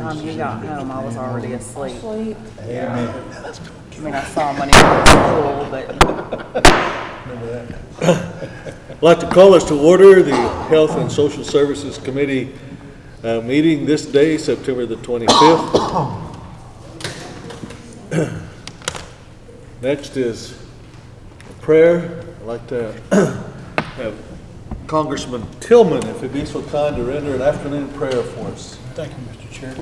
time you got home, I was already asleep. Sleep. Amen. I mean, I saw him when he was in school, but Remember that? I'd like to call us to order the Health and Social Services Committee meeting this day, September the 25th. Next is a prayer. I'd like to have Congressman Tillman, if he'd be so kind, to render an afternoon prayer for us. Thank you, Mr. Chair.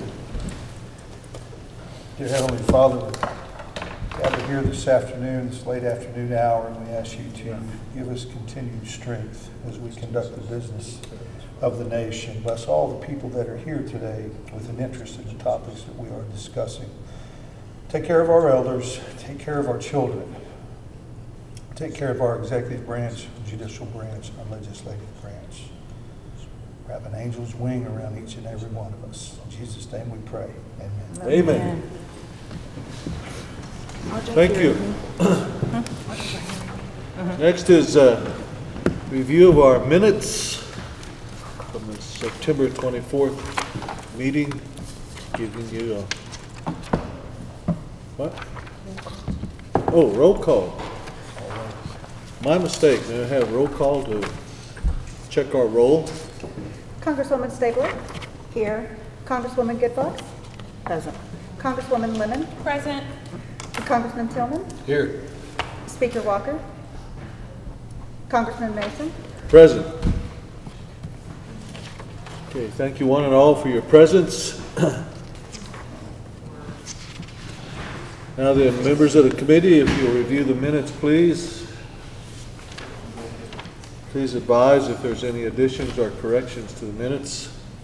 Dear Heavenly Father, we're gathered here this afternoon, this late afternoon hour, and we ask you to give us continued strength as we conduct the business of the nation. Bless all the people that are here today with an interest in the topics that we are discussing. Take care of our elders, take care of our children, take care of our executive branch, judicial branch, and our legislative branch. Wrap an angel's wing around each and every one of us. In Jesus' name we pray. Amen. Amen. Thank you. Next is a review of our minutes from the September 24th meeting. Giving you a, what? Oh, roll call. My mistake. May I have roll call to check our roll? Congresswoman Stabler? Here. Congresswoman Goodfox? present. Congresswoman Lemon? Present. Congressman Tillman? Here. Speaker Walker? Congressman Mason? Present. Okay, thank you one and all for your presence. Now the members of the committee, if you'll review the minutes, please. Please advise if there's any additions or corrections to the minutes.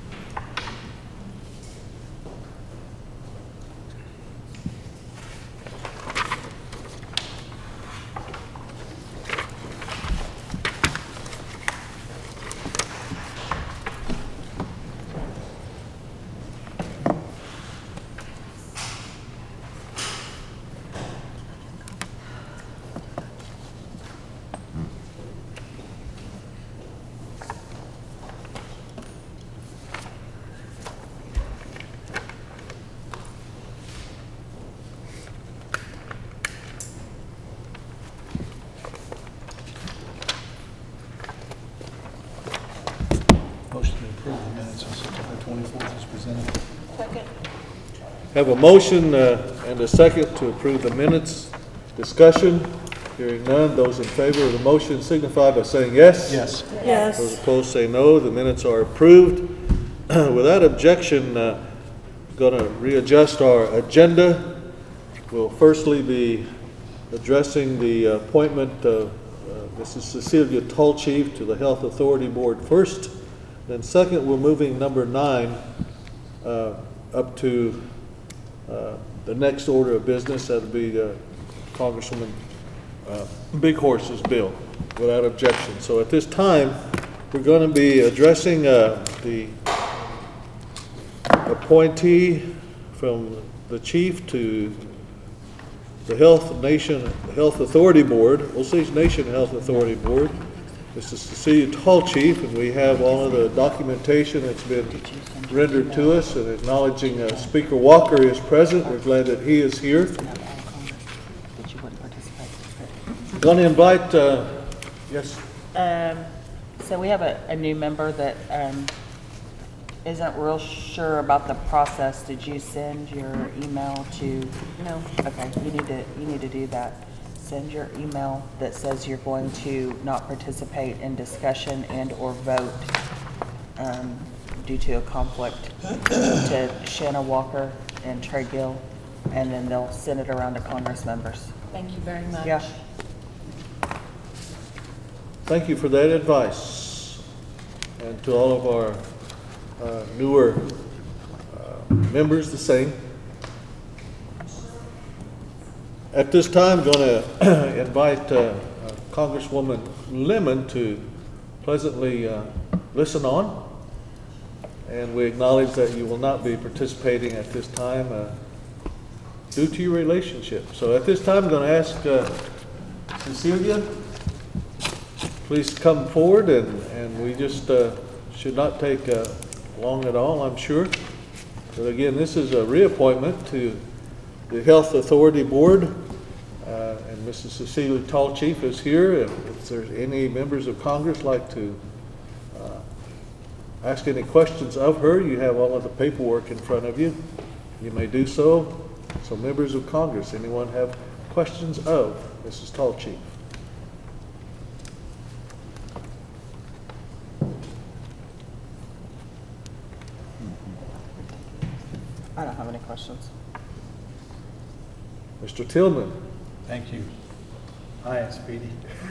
Motion to approve the minutes on September 24th is presented. Second. Have a motion and a second to approve the minutes. Discussion. Hearing none. Those in favor of the motion signify by saying yes. Yes. Those Yes. opposed say no. The minutes are approved. Without objection, going to readjust our agenda. We'll firstly be addressing the appointment of Mrs. Cecilia Tallchief to the Health Authority Board first. Then second, we're moving number 9 up to the next order of business. That would be Congresswoman Big Horse's bill, without objection. So at this time, we're going to be addressing the appointee from the chief to the Health Authority Board, Osage Nation Health Authority Board. This is Cecilia Tallchief, and we have all of the documentation that's been rendered to us, and acknowledging Speaker Walker is present. We're glad that he is here. Did you want to participate? Going to invite, yes, So we have a new member that isn't real sure about the process. Did you send your email to? No. Okay, you need to do that. Send your email that says you're going to not participate in discussion and or vote due to a conflict to Shanna Walker and Trey Gill, and then they'll send it around to Congress members. Thank you very much. Yeah. thank you for that advice. And to all of our newer members, the same. At this time, I'm going to invite Congresswoman Lemon to pleasantly listen on, and we acknowledge that you will not be participating at this time due to your relationship. So at this time, I'm going to ask Cecilia, please come forward, and we just should not take long at all, I'm sure. But again, this is a reappointment to the Health Authority Board, and Mrs. Cecilia Tallchief is here. If there's any members of Congress like to ask any questions of her, you have all of the paperwork in front of you. You may do so. So members of Congress, anyone have questions of Mrs. Tallchief? I don't have any questions. Mr. Tillman? Thank you. Hi, Aunt Speedy.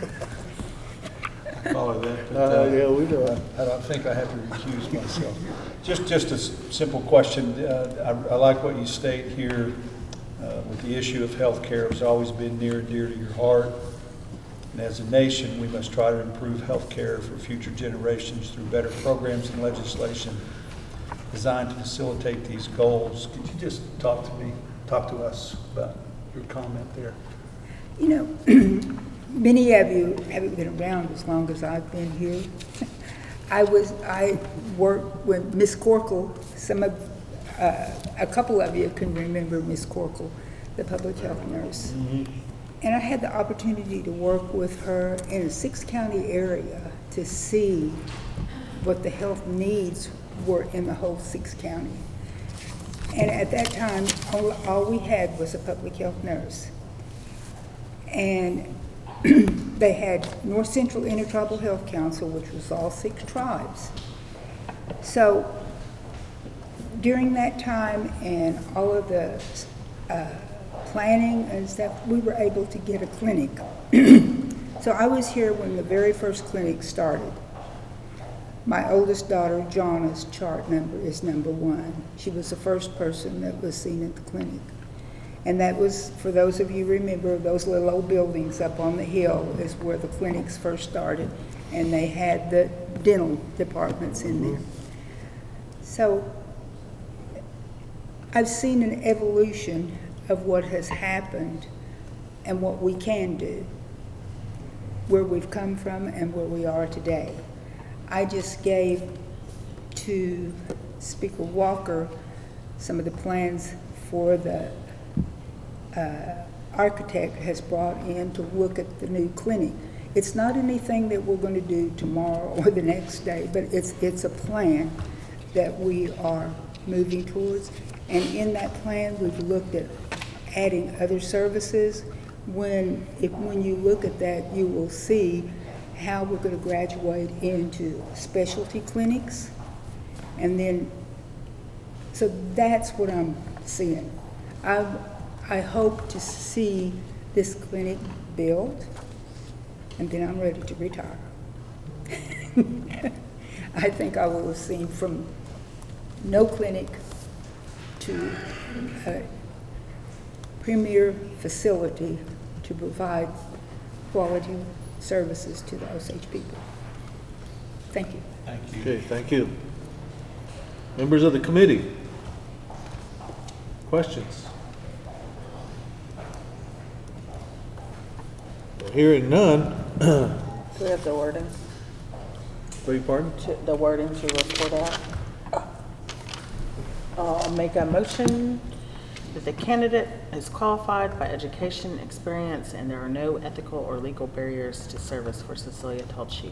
I follow that, but Yeah, we know. I don't think I have to recuse myself. Just a simple question. I like what you state here with the issue of health care. It's always been near and dear to your heart. And as a nation, we must try to improve health care for future generations through better programs and legislation designed to facilitate these goals. Could you just talk to us about your comment there? You know, many of you haven't been around as long as I've been here. I worked with Miss Corkle. A couple of you can remember Miss Corkle, the public health nurse. And I had the opportunity to work with her in a 6-county area to see what the health needs were in the whole 6 county. And at that time, all we had was a public health nurse. And they had North Central Intertribal Health Council, which was all 6 tribes. So during that time and all of the planning and stuff, we were able to get a clinic. So I was here when the very first clinic started. My oldest daughter, Jana's chart number is number 1. She was the first person that was seen at the clinic. And that was, for those of you who remember, those little old buildings up on the hill is where the clinics first started. And they had the dental departments in there. So I've seen an evolution of what has happened and what we can do, where we've come from and where we are today. I just gave to Speaker Walker some of the plans for the architect has brought in to look at the new clinic. It's not anything that we're going to do tomorrow or the next day, but it's a plan that we are moving towards. And in that plan, we've looked at adding other services. When you look at that, you will see how we're going to graduate into specialty clinics. And then, so that's what I'm seeing. I hope to see this clinic built, and then I'm ready to retire. I think I will have seen from no clinic to a premier facility to provide quality services to the Osage people. Thank you. Thank you. Okay, thank you. Members of the committee, questions? Hearing none. Do we have the wording? Beg your pardon? The wording to report out? I'll make a motion that the candidate is qualified by education, experience, and there are no ethical or legal barriers to service for Cecilia Tallchief.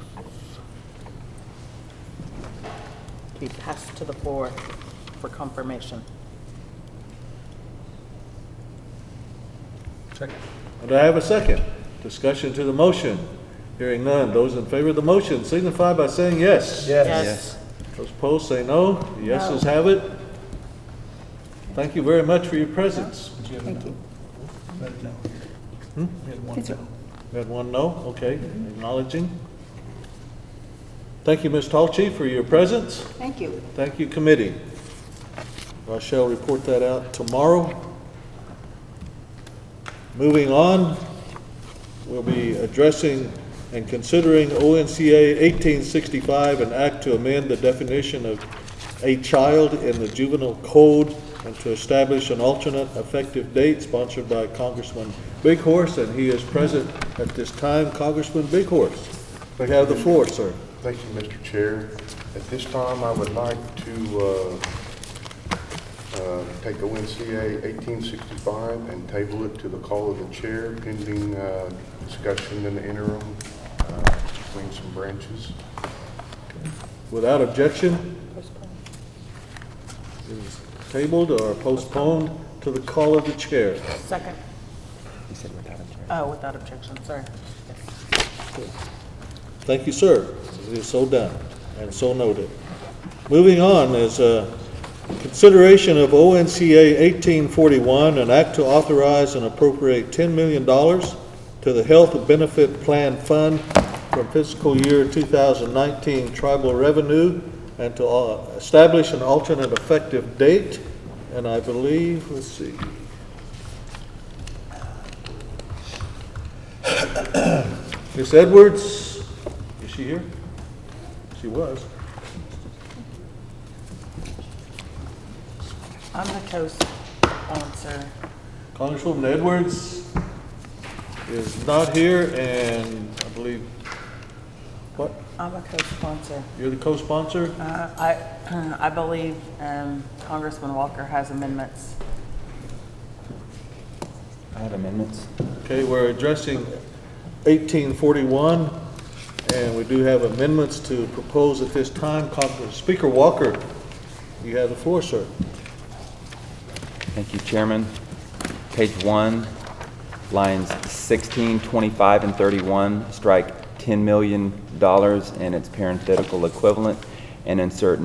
Be passed to the floor for confirmation. Second. Do I have a second? Discussion to the motion. Hearing none. Those in favor of the motion signify by saying yes. Yes. Those opposed say no. The yeses have it. Thank you very much for your presence. Did you have Thank a no? you. Let it know. We had one It's no. We had one no. Okay, acknowledging. Thank you, Ms. Tallchief, for your presence. Thank you. Thank you, committee. I shall report that out tomorrow. Moving on, we'll be addressing and considering ONCA 1865, an act to amend the definition of a child in the juvenile code and to establish an alternate effective date, sponsored by Congressman Bighorse, and he is present at this time. Congressman Bighorse, you have the floor, sir. Thank you, Mr. Chair. At this time, I would like to take ONCA 1865 and table it to the call of the chair pending discussion in the interim between some branches. Without objection, is tabled or postponed to the call of the chair. Second. You said without objection. Oh, without objection, sorry. Thank you, sir. It is so done and so noted. Moving on is consideration of ONCA 1841, an act to authorize and appropriate $10 million to the Health Benefit Plan Fund from fiscal year 2019 tribal revenue and to establish an alternate effective date. And I believe, let's see. Ms. Edwards, is she here? She was. I'm the co-sponsor. Congresswoman Edwards is not here, and I believe, what? I'm a co-sponsor. You're the co-sponsor? I believe Congressman Walker has amendments. I have amendments. Okay, we're addressing 1841, and we do have amendments to propose at this time. Speaker Walker, you have the floor, sir. Thank you, Chairman. Page 1, lines 16, 25, and 31, strike $10 million and its parenthetical equivalent, and insert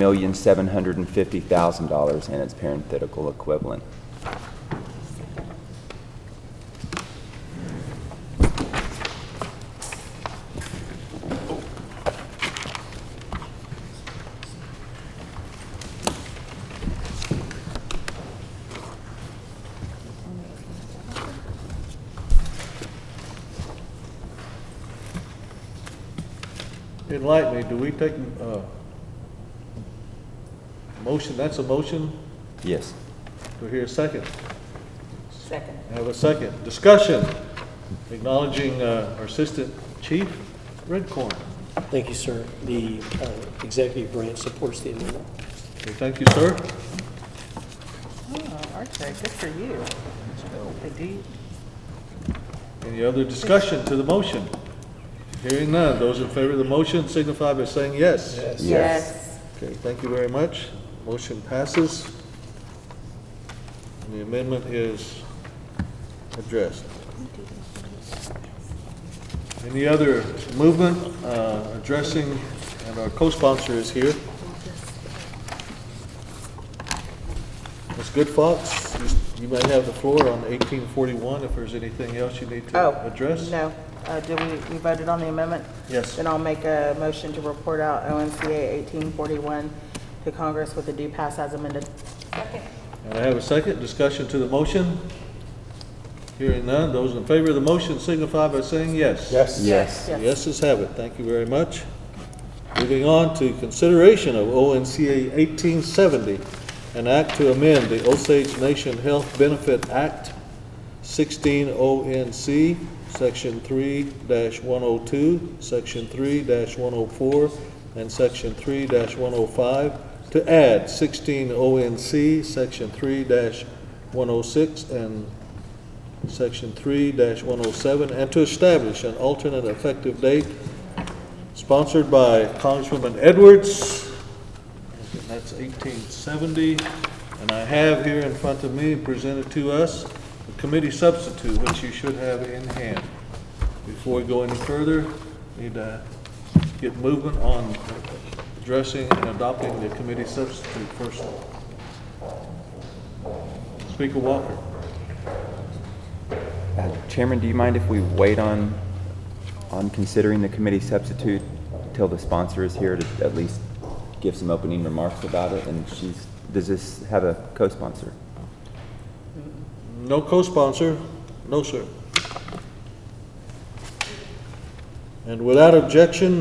$9,750,000 and its parenthetical equivalent. Enlighten me, do we take motion, that's a motion? Yes. Do we hear a second? Second. I have a second. Discussion, acknowledging our Assistant Chief Redcorn. Thank you, sir. The executive branch supports the amendment. Okay, thank you, sir. Oh, okay, good for you. Big deed. Any other discussion to the motion? Hearing none, those in favor of the motion signify by saying yes. Yes. Okay, thank you very much. Motion passes. And the amendment is addressed. Any other movement addressing, and our co-sponsor is here. Ms. Goodfox, you may have the floor on 1841 if there's anything else you need to address. No. Did we voted on the amendment? Yes. Then I'll make a motion to report out ONCA 1841 to Congress with the due pass as amended. Second. And I have a second. Discussion to the motion. Hearing none, those in favor of the motion signify by saying yes. Yes. Yes. Yes. Yeses have it. Thank you very much. Moving on to consideration of ONCA 1870, an act to amend the Osage Nation Health Benefit Act, 16 ONC, Section 3-102, Section 3-104, and Section 3-105, to add 16 ONC, Section 3-106, and Section 3-107, and to establish an alternate effective date, sponsored by Congresswoman Edwards. And that's 1870. And I have here in front of me, presented to us, the committee substitute, which you should have in hand. Before we go any further, need to get movement on addressing and adopting the committee substitute first. Speaker Walker. Chairman, do you mind if we wait on considering the committee substitute till the sponsor is here to at least give some opening remarks about it? And does this have a co-sponsor? No co-sponsor? No, sir. And without objection,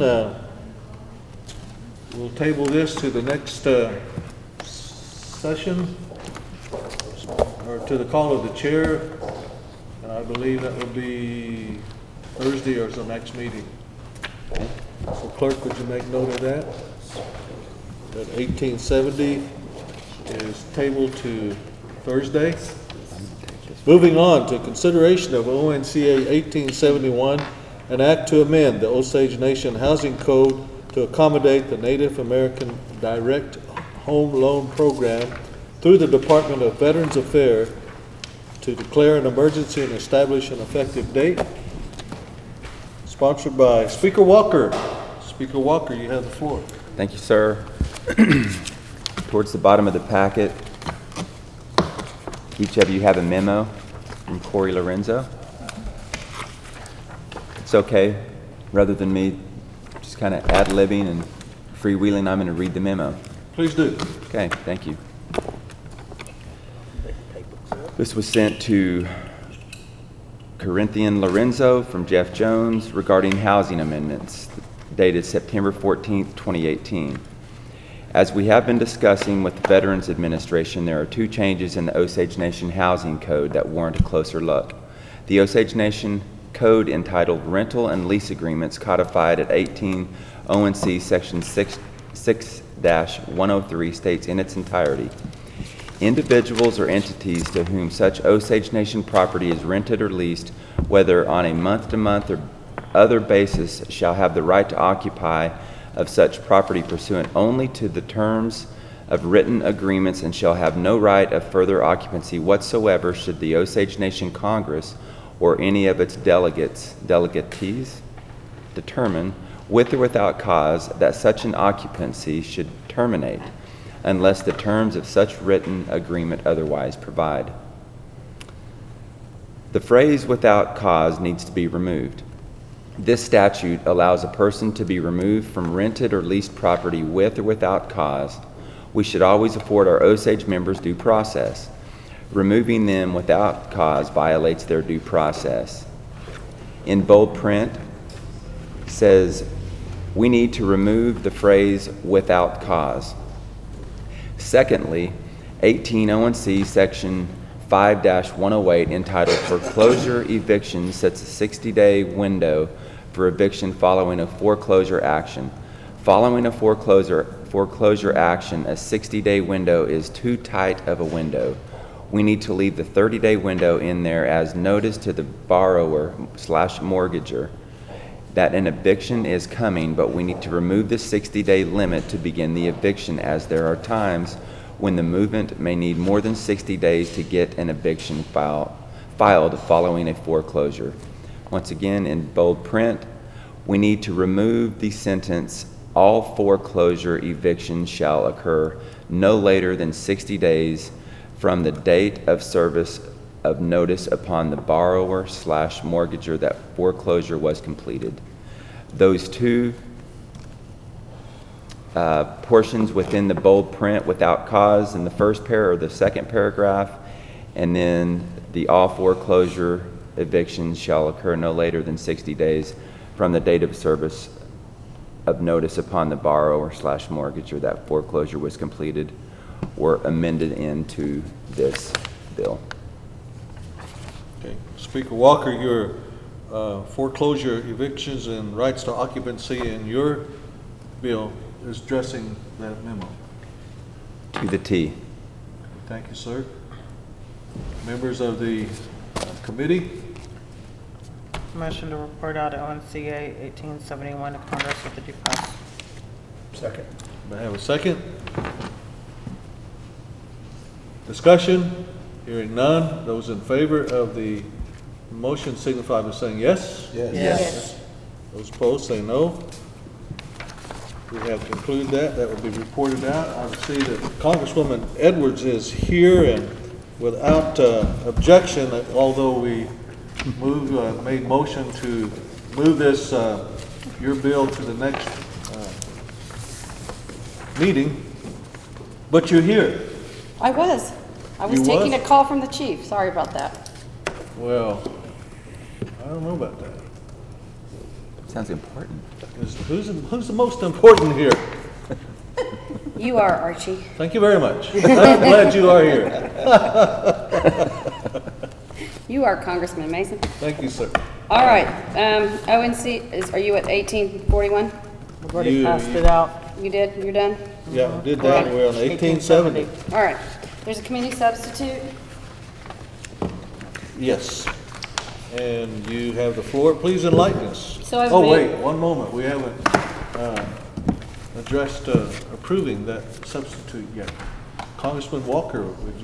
we'll table this to the next session, or to the call of the chair, and I believe that will be Thursday or the next meeting. So clerk, would you make note of that? That 1870 is tabled to Thursday. Moving on to consideration of ONCA 1871, an act to amend the Osage Nation Housing Code to accommodate the Native American Direct Home Loan Program through the Department of Veterans Affairs to declare an emergency and establish an effective date. Sponsored by Speaker Walker. Speaker Walker, you have the floor. Thank you, sir. Towards the bottom of the packet, each of you have a memo from Corey Lorenzo. It's okay, rather than me just kind of ad-libbing and freewheeling, I'm going to read the memo. Please do. Okay, thank you. This was sent to Corinthian Lorenzo from Jeff Jones regarding housing amendments, dated September 14th, 2018. As we have been discussing with the Veterans Administration, there are two changes in the Osage Nation Housing Code that warrant a closer look. The Osage Nation Code entitled Rental and Lease Agreements, codified at 18 ONC Section 6-103, states in its entirety, individuals or entities to whom such Osage Nation property is rented or leased, whether on a month-to-month or other basis, shall have the right to occupy of such property pursuant only to the terms of written agreements, and shall have no right of further occupancy whatsoever should the Osage Nation Congress or any of its delegatees determine, with or without cause, that such an occupancy should terminate, unless the terms of such written agreement otherwise provide. The phrase "without cause" needs to be removed. This statute allows a person to be removed from rented or leased property with or without cause. We should always afford our Osage members due process. Removing them without cause violates their due process. In bold print, says we need to remove the phrase "without cause." Secondly, 18 ONC Section 5-108, entitled Foreclosure Eviction, sets a 60-day window for eviction following a foreclosure action. Following a foreclosure action, a 60-day window is too tight of a window. We need to leave the 30-day window in there as notice to the borrower/mortgager that an eviction is coming, but we need to remove the 60-day limit to begin the eviction, as there are times when the movement may need more than 60 days to get an eviction filed following a foreclosure. Once again, in bold print, we need to remove the sentence, "All foreclosure evictions shall occur no later than 60 days from the date of service of notice upon the borrower/mortgager that foreclosure was completed." Those two portions within the bold print, "without cause" in the first or the second paragraph, and then the "all foreclosure evictions shall occur no later than 60 days from the date of service of notice upon the borrower/mortgager that foreclosure was completed," were amended into this bill. Okay. Speaker Walker, your foreclosure evictions and rights to occupancy in your bill is addressing that memo. To the T. Thank you, sir. Members of the committee, Motion to report out ONCA 1871 to Congress with the due process. Second. may I have a second? Discussion? Hearing none. Those in favor of the motion signify by saying yes. Yes. Those opposed say no. We have concluded that. That will be reported out. I see that Congresswoman Edwards is here, and without objection, although we made motion to move this, your bill to the next meeting, but you're here. I was You taking was? a call from the chief. Sorry about that. Well, I don't know about that. Sounds important. Who's the most important here? You are, Archie. Thank you very much. I'm glad you are here. You are, Congressman Mason. Thank you, sir. All right, ONC, are you at 1841? We've already You- passed it out. You did? You're done? Yeah, we did that, we're on 1870. All right, there's a committee substitute. Yes. And you have the floor, please enlighten us. So I've Oh, made- wait, one moment, we haven't addressed approving that substitute yet. Congressman Walker,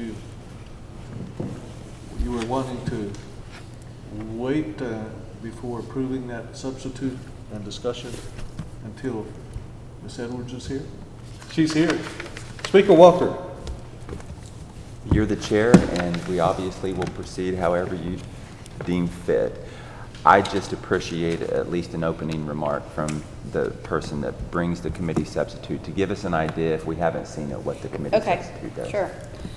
you were wanting to wait before approving that substitute and discussion until Ms. Edwards is here? She's here. Speaker Walker. You're the chair, and we obviously will proceed however you deem fit. I just appreciate at least an opening remark from the person that brings the committee substitute to give us an idea, if we haven't seen it, what the committee Okay, substitute does. sure.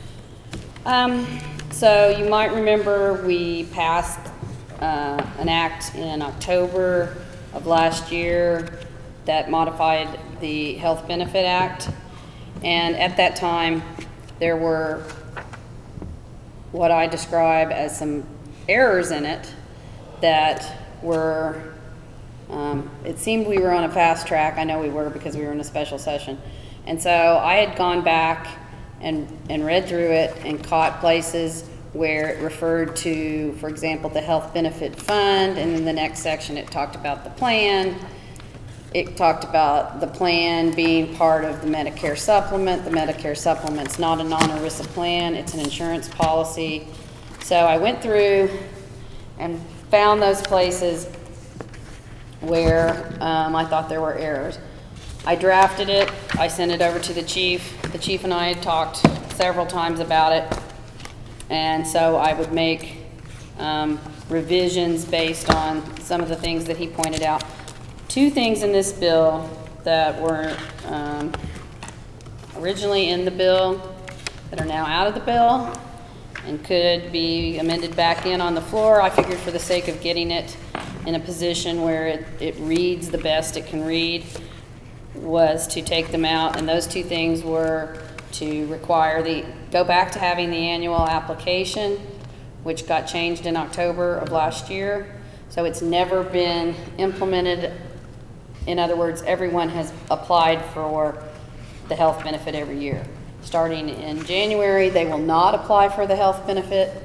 So you might remember we passed an act in October of last year that modified the Health Benefit Act. And at that time, there were what I describe as some errors in it that were, it seemed we were on a fast track. I know we were because we were in a special session. And so I had gone back and read through it and caught places where it referred to, for example, the health benefit fund, and in the next section it talked about the plan. It talked about the plan being part of the Medicare supplement. The Medicare supplement's not a non-ERISA plan, it's an insurance policy. So I went through and found those places where I thought there were errors. I drafted it, I sent it over to the chief. The chief and I had talked several times about it. And so I would make revisions based on some of the things that he pointed out. Two things in this bill that were originally in the bill that are now out of the bill and could be amended back in on the floor. I figured for the sake of getting it in a position where it reads the best it can read, was to take them out. And those two things were to require go back to having the annual application, which got changed in October of last year. So it's never been implemented. In other words, everyone has applied for the health benefit every year. Starting in January, they will not apply for the health benefit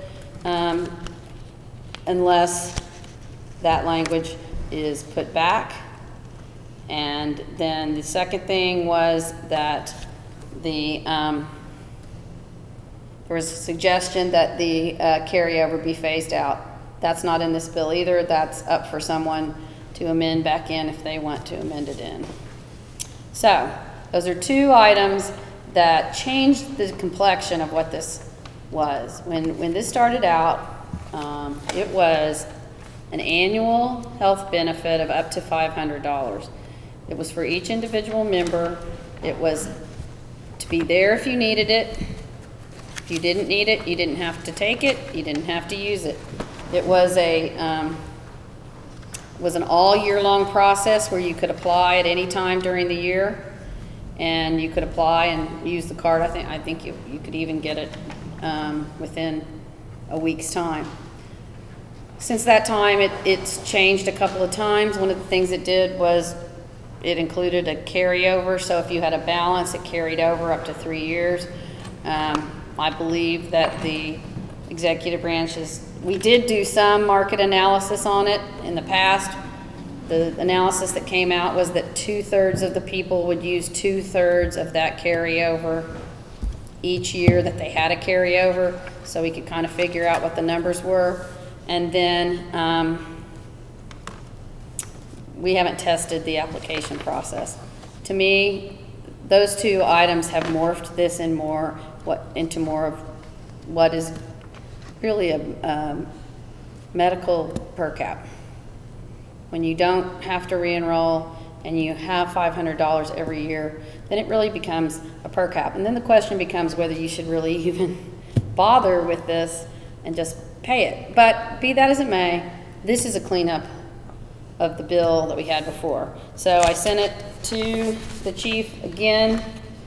unless that language is put back. And then the second thing was that there was a suggestion that the carryover be phased out. That's not in this bill either. That's up for someone to amend back in if they want to amend it in. So those are two items that changed the complexion of what this was. When this started out, it was an annual health benefit of up to $500. It was for each individual member. It was to be there if you needed it. If you didn't need it, you didn't have to take it. You didn't have to use it. It was an all year long process where you could apply at any time during the year, and you could apply and use the card. I think you could even get it within a week's time. Since that time, it's changed a couple of times. One of the things it did was it included a carryover, so if you had a balance, it carried over up to 3 years. I believe that the executive branches, we did do some market analysis on it in the past. The analysis that came out was that 2/3 of the people would use 2/3 of that carryover each year that they had a carryover, so we could kind of figure out what the numbers were. And then we haven't tested the application process. To me, those two items have morphed this into more of what is really a medical per cap. When you don't have to re-enroll and you have $500 every year, then it really becomes a per cap. And then the question becomes whether you should really even bother with this and just pay it. But be that as it may, this is a cleanup of the bill that we had before. So I sent it to the chief again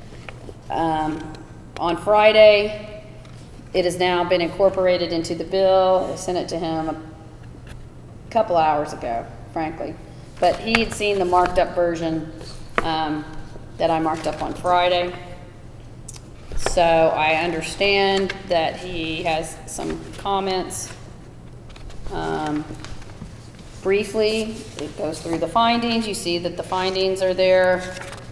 on Friday. It has now been incorporated into the bill. I sent it to him a couple hours ago, frankly. But he had seen the marked up version that I marked up on Friday. So I understand that he has some comments. Briefly, it goes through the findings. You see that the findings are there.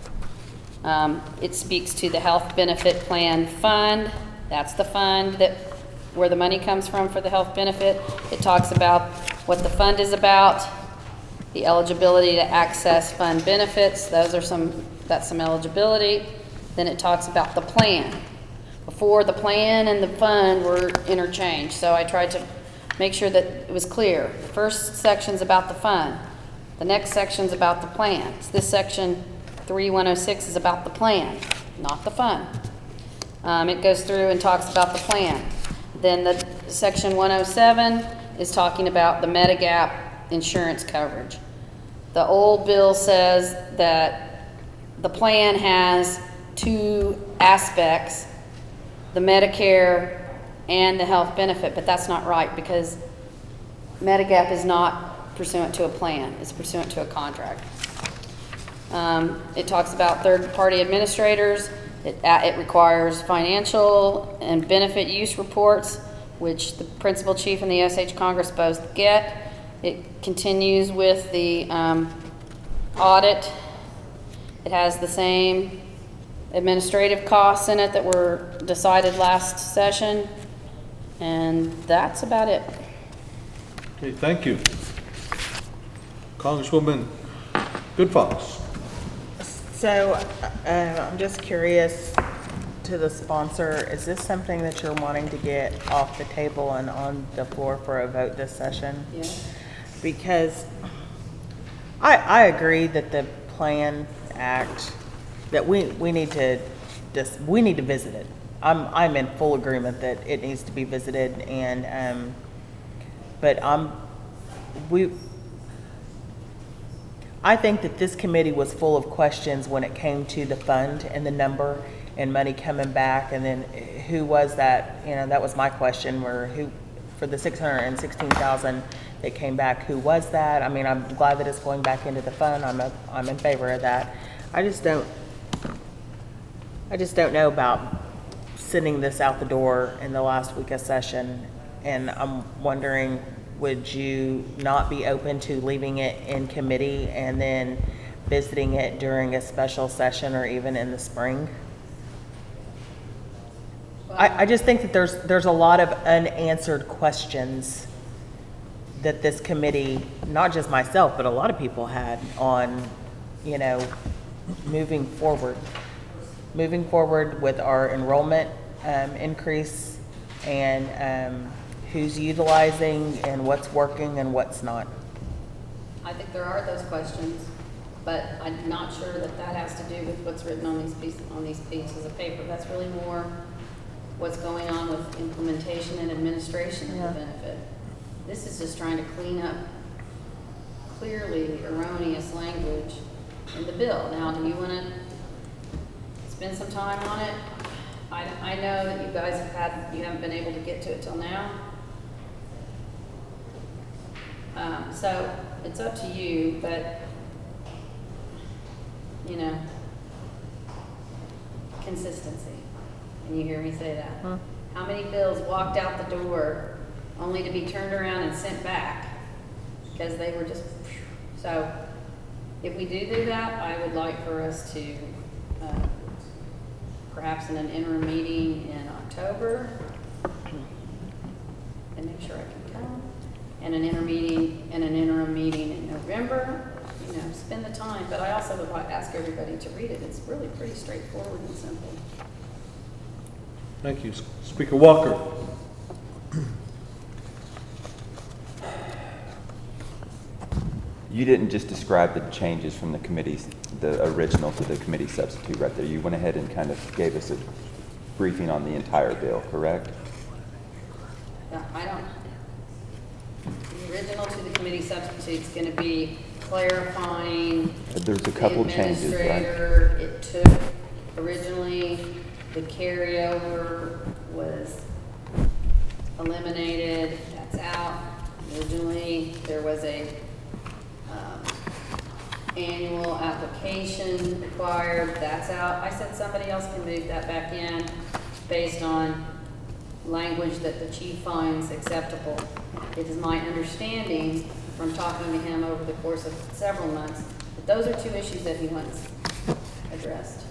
It speaks to the health benefit plan fund. That's the fund that where the money comes from for the health benefit. It talks about what the fund is about, the eligibility to access fund benefits. That's some eligibility. Then it talks about the plan. Before, the plan and the fund were interchanged, so I tried to make sure that it was clear. The first section's about the fund. The next section's about the plan. So this section 3106 is about the plan, not the fund. It goes through and talks about the plan. Then the section 107 is talking about the Medigap insurance coverage. The old bill says that the plan has two aspects, the Medicare and the health benefit, but that's not right because Medigap is not pursuant to a plan, it's pursuant to a contract. It talks about third-party administrators. It requires financial and benefit use reports, which the principal chief and the Osage Congress both get. It continues with the audit. It has the same administrative costs in it that were decided last session, and that's about it. Okay, thank you. Congresswoman Goodfox. So, I'm just curious to the sponsor, is this something that you're wanting to get off the table and on the floor for a vote this session? Yes. Because I agree that the Plan Act, that we need to visit it. I'm in full agreement that it needs to be visited, and I think that this committee was full of questions when it came to the fund and the number and money coming back, and then who was that? You know, that was my question, for the $616,000 that came back, who was that? I mean, I'm glad that it's going back into the fund. I'm in favor of that. I just don't know about sending this out the door in the last week of session, and I'm wondering, would you not be open to leaving it in committee and then visiting it during a special session or even in the spring? I just think that there's a lot of unanswered questions that this committee, not just myself, but a lot of people had on, moving forward with our enrollment increase and who's utilizing and what's working and what's not. I think there are those questions, but I'm not sure that has to do with what's written on these pieces of paper. That's really more what's going on with implementation and administration of the benefit. This is just trying to clean up clearly erroneous language in the bill. Now, do you want to spend some time on it? I know that you guys you haven't been able to get to it till now. So it's up to you, but consistency. Can you hear me say that? How many bills walked out the door only to be turned around and sent back because they were just, so if we do that, I would like for us to perhaps in an interim meeting in October, and make sure I can come, and an interim meeting in November, spend the time. But I also would like to ask everybody to read it. It's really pretty straightforward and simple. Thank you. Speaker Walker. You didn't just describe the changes from the original to the committee substitute right there. You went ahead and kind of gave us a briefing on the entire bill, correct? Yeah, the original to the committee substitute is going to be clarifying. There's a couple changes, right? It took originally the carryover was eliminated. That's out. Originally there was a annual application required, that's out. I said somebody else can move that back in based on language that the chief finds acceptable. It is my understanding from talking to him over the course of several months that those are two issues that he wants addressed.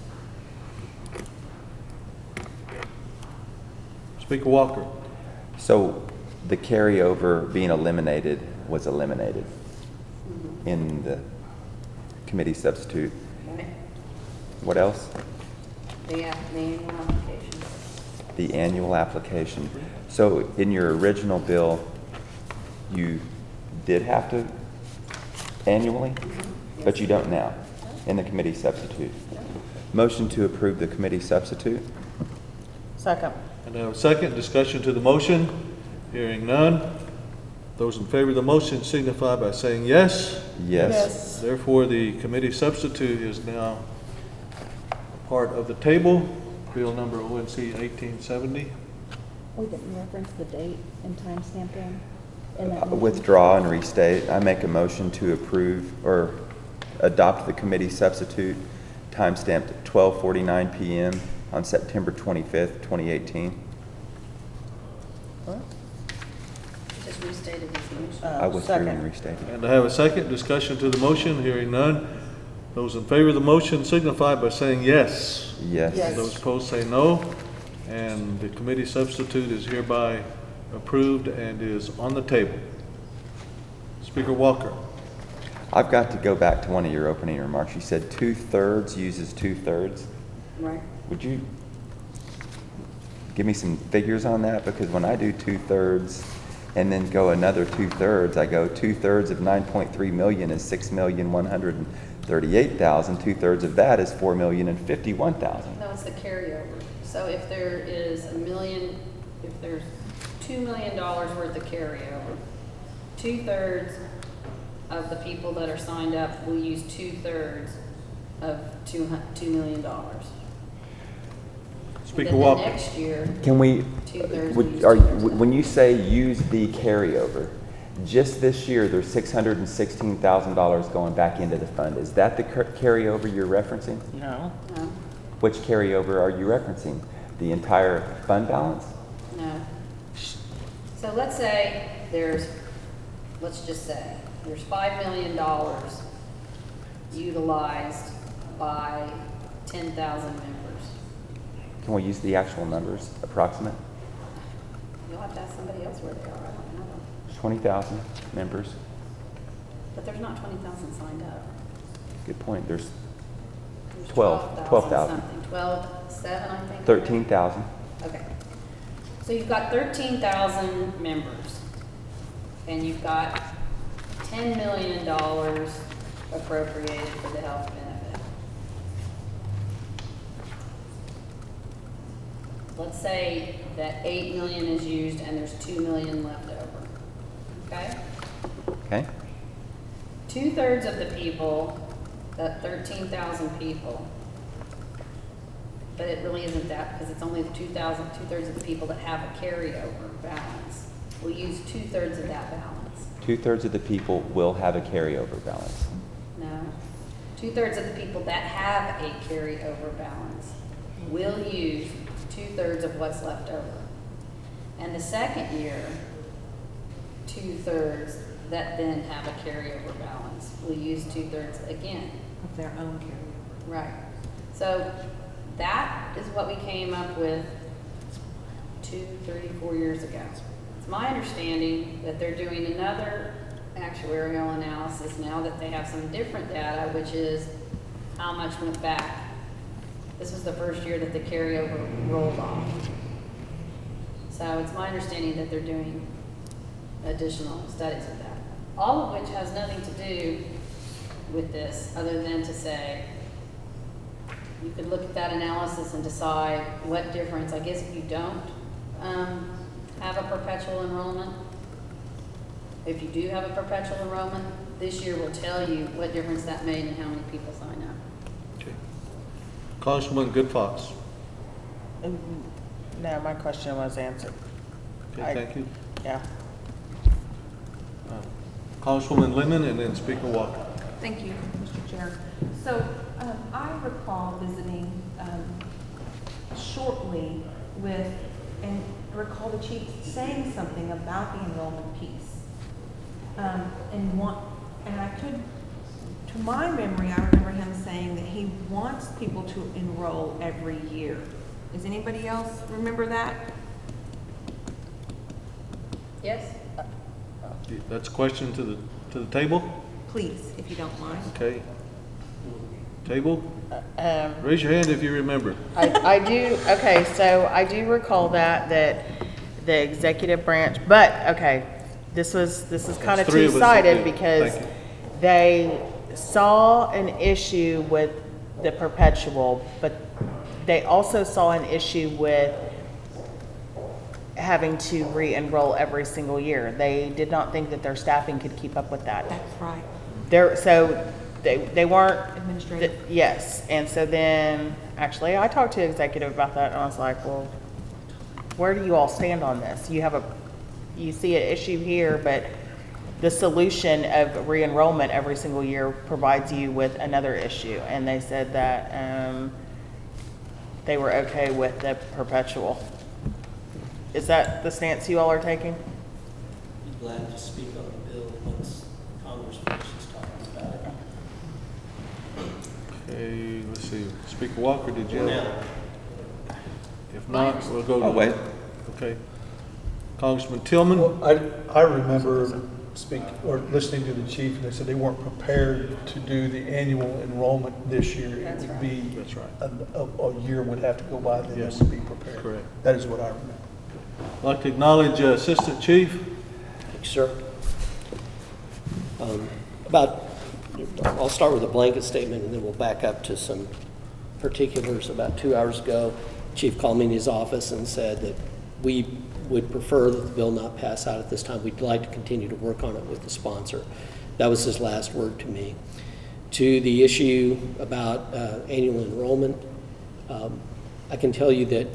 Speaker Walker. So the carryover being eliminated was eliminated in the committee substitute. Okay? What else? The annual application. The annual application. So in your original bill, you did have to annually, but you don't now in the committee substitute. Motion to approve the committee substitute. Second. And I have a second discussion to the motion. Hearing none. Those in favor of the motion signify by saying yes. Yes. Therefore, the committee substitute is now a part of the table. Bill number ONC 1870. We didn't reference the date and timestamp in that motion. Withdraw and restate. I make a motion to approve or adopt the committee substitute timestamped at 12:49 p.m. on September 25th, 2018. What? Just restated his motion. I withdrew and Second. restated. And I have a second discussion to the motion. Hearing none. Those in favor of the motion signify by saying yes. Yes. Yes. Those opposed say no. And the committee substitute is hereby approved and is on the table. Speaker Walker. I've got to go back to one of your opening remarks. You said 2/3 uses 2/3. Right. Would you give me some figures on that? Because when I do 2/3 and then go another 2/3, I go 2/3 of 9.3 million is 6,138,000. 2/3 of that is 4,051,000. No, it's the carryover. So if there is if there's $2 million worth of carryover, 2/3 of the people that are signed up will use 2/3 of $2 million. Speaker And then Walker. the next year, Can we, 2/3 would- will use are, 2/3. when you say use the carryover, just this year, there's $616,000 going back into the fund. Is that the carryover you're referencing? No. No, Which carryover are you referencing? The entire fund balance? no. So let's say let's just say, there's $5 million utilized by 10,000 members. Can we use the actual numbers, approximate? You'll have to ask somebody else where they are, I don't know. 20,000 members? But there's not 20,000 signed up. Good point. There's There's 12,000. something. 12,700, I think. 13,000. Okay. So you've got 13,000 members, and you've got $10 million appropriated for the health benefit. Let's say that 8 million is used and there's 2 million left over. Okay? Okay? 2/3 of the people, that 13,000 people, but it really isn't that because it's only the 2/3 of the people that have a carryover balance. We'll use 2/3 of that balance. 2/3 of the people will have a carryover balance. No. 2/3 of the people that have a carryover balance will use 2/3 of what's left over. And the second year, 2/3 that then have a carryover balance will use 2/3 again. Of their own carryover. Right. So that is what we came up with 2, 3, 4 years ago. It's my understanding that they're doing another actuarial analysis now that they have some different data, which is how much went back. This was the first year that the carryover rolled off. So it's my understanding that they're doing additional studies of that. All of which has nothing to do with this, other than to say, you could look at that analysis and decide what difference, I guess if you don't have a perpetual enrollment, if you do have a perpetual enrollment, this year will tell you what difference that made and how many people sign up. Okay. Congresswoman Good Fox. No, my question was answered. Okay, thank you. Yeah. Congresswoman Lemon and then Speaker Walker. Thank you, Mr. Chair. So I recall visiting shortly with, and recall the chief saying something about the enrollment piece. And I could, to my memory, I remember him saying that he wants people to enroll every year. Does anybody else remember that? Yes? That's a question to the table? Please, if you don't mind. Okay. Table? Raise your hand if you remember. I do, okay, so I do recall that the executive branch, but, okay, this is kind of There's three of us, two-sided okay, because thank you. they saw an issue with the perpetual, but they also saw an issue with having to re-enroll every single year. They did not think that their staffing could keep up with that. That's right. They weren't. Administrative. Yes, and so then, actually, I talked to executive about that, and I was like, well, where do you all stand on this? You see an issue here, but the solution of re-enrollment every single year provides you with another issue. And they said that they were okay with the perpetual. Is that the stance you all are taking? Be glad to speak on the bill once Congress finishes talking about it. Okay, let's see. Speaker Walker, did you? No. If not, we'll go to. I'll wait. Okay. Congressman Tillman? Well, I remember listening to the chief, and they said they weren't prepared to do the annual enrollment this year. That's It would right. be, That's right. a year would have to go by, then Yes. it would be prepared. Correct. That is what I remember. I'd like to acknowledge Assistant Chief. Thank you, sir. I'll start with a blanket statement and then we'll back up to some particulars. About 2 hours ago, Chief called me in his office and said that we would prefer that the bill not pass out at this time. We'd like to continue to work on it with the sponsor. That was his last word to me. To the issue about annual enrollment, I can tell you that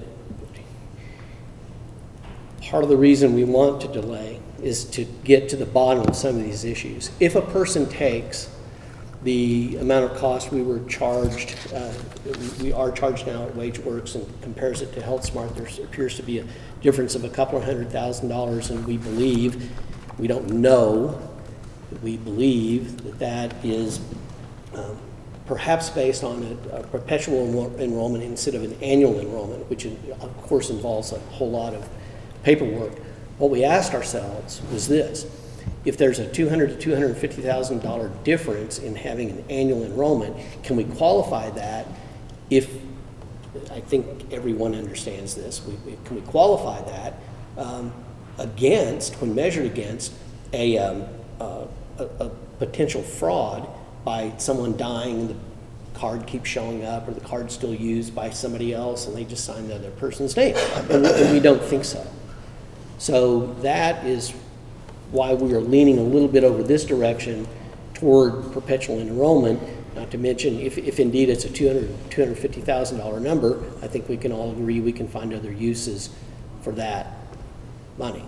part of the reason we want to delay is to get to the bottom of some of these issues. If a person takes the amount of cost we were charged, we are charged now at WageWorks, and compares it to HealthSmart, there appears to be a difference of a couple of $100,000, and we believe, we don't know, but we believe that that is perhaps based on a perpetual enrollment instead of an annual enrollment, which of course involves a whole lot of paperwork. What we asked ourselves was this: if there's a $200,000 to $250,000 difference in having an annual enrollment, can we qualify that? If I think everyone understands this, can we qualify that against, when measured against a potential fraud by someone dying and the card keeps showing up, or the card's still used by somebody else and they just signed the other person's name? And we don't think so. So that is why we are leaning a little bit over this direction toward perpetual enrollment. Not to mention, if indeed it's a $250,000 number, I think we can all agree we can find other uses for that money.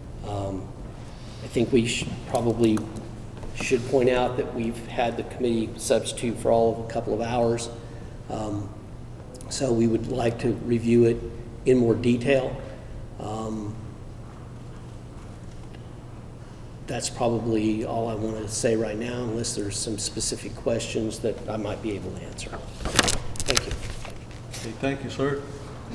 I think we probably should point out that we've had the committee substitute for all of a couple of hours. So we would like to review it in more detail. That's probably all I want to say right now, unless there's some specific questions that I might be able to answer. Thank you. Okay, thank you, sir.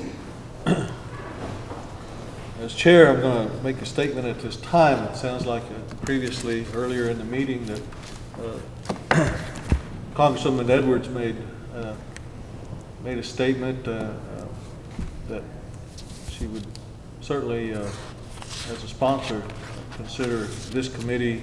As chair, I'm going to make a statement at this time. It sounds like previously, earlier in the meeting, that Congresswoman Edwards made a statement that she would certainly, as a sponsor, consider this committee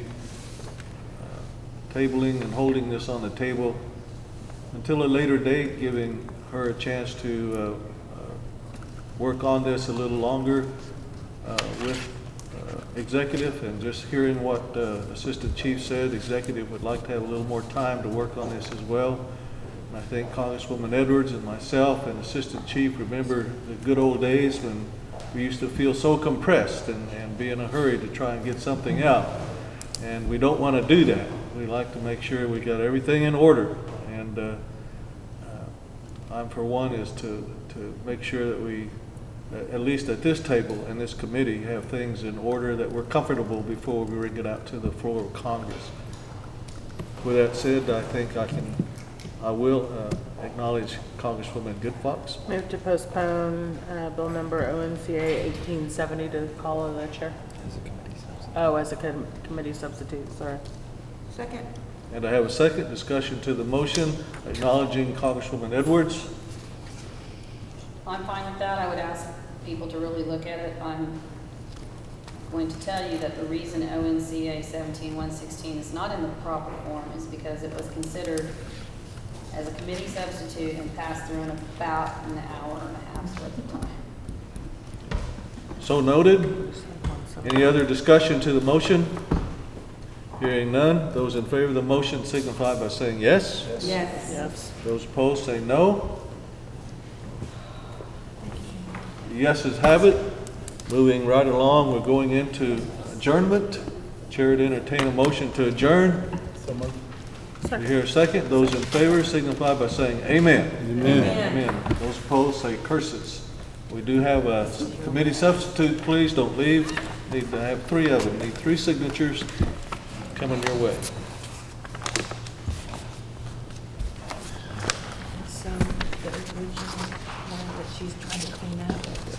tabling and holding this on the table until a later date, giving her a chance to work on this a little longer with executive. And just hearing what Assistant Chief said, executive would like to have a little more time to work on this as well. And I think Congresswoman Edwards and myself and Assistant Chief remember the good old days when we used to feel so compressed and be in a hurry to try and get something out. And we don't want to do that. we like to make sure we got everything in order. And I'm for one is to make sure that we, at least at this table and this committee, have things in order that we're comfortable before we bring it out to the floor of Congress. With that said, I think I will acknowledge Congresswoman Goodfox. Move to postpone bill number ONCA 1870 to the call of the chair. Oh, as a committee substitute, sorry. Second. And I have a second discussion to the motion, acknowledging Congresswoman Edwards. I'm fine with that. I would ask people to really look at it. I'm going to tell you that the reason ONCA 17116 is not in the proper form is because it was considered as a committee substitute and passed through in about an hour and a half's worth of time. So noted. Any other discussion to the motion? Hearing none. Those in favor of the motion signify by saying yes. Yes. Yes. Those opposed say no. The yeses have it. Moving right along, we're going into adjournment. Chair would entertain a motion to adjourn. You hear a second? Those in favor signify by saying amen. Amen. Those opposed say curses. We do have a committee substitute. Please don't leave. Need to have 3 of them. Need 3 signatures coming your way.